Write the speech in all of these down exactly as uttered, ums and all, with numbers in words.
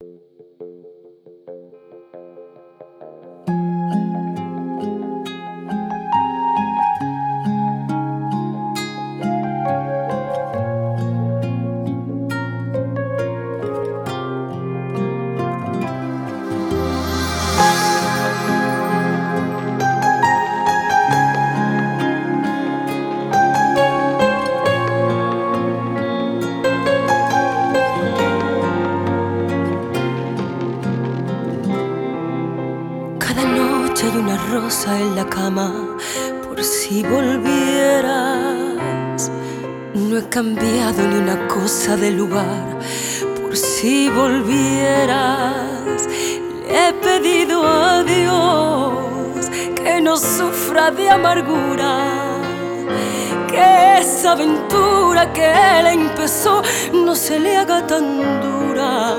Cada noche hay una rosa en la cama por si volvieras. No he cambiado ni una cosa de lugar por si volvieras. Le he pedido a Dios que no sufra de amargura, que esa aventura que él empezó no se le haga tan dura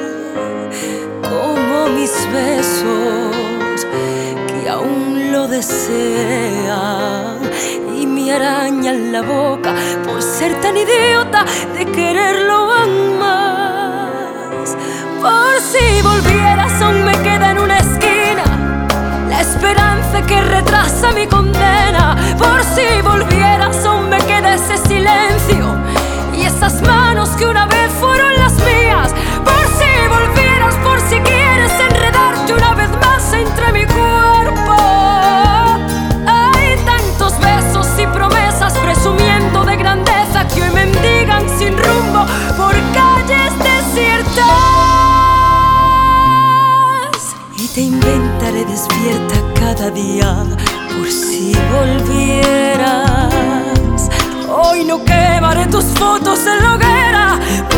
como mis besos, que aún lo desean, y me arañan la boca por ser tan idiota de quererlo aún más. Por si volvieras aún me queda en una esquina la esperanza que retrasa mi condena. Por si volvieras aún me queda ese silencio y esas manos que una vez fueron las mías. Por si volvieras, por si quieres enredarte una vez más entre mi cuerpo. Hay tantos besos y promesas presumiendo de grandeza que hoy mendigan sin rumbo por calles desiertas. Y te inventaré despierta cada día por si volvieras. Hoy no quemaré tus fotos en la hoguera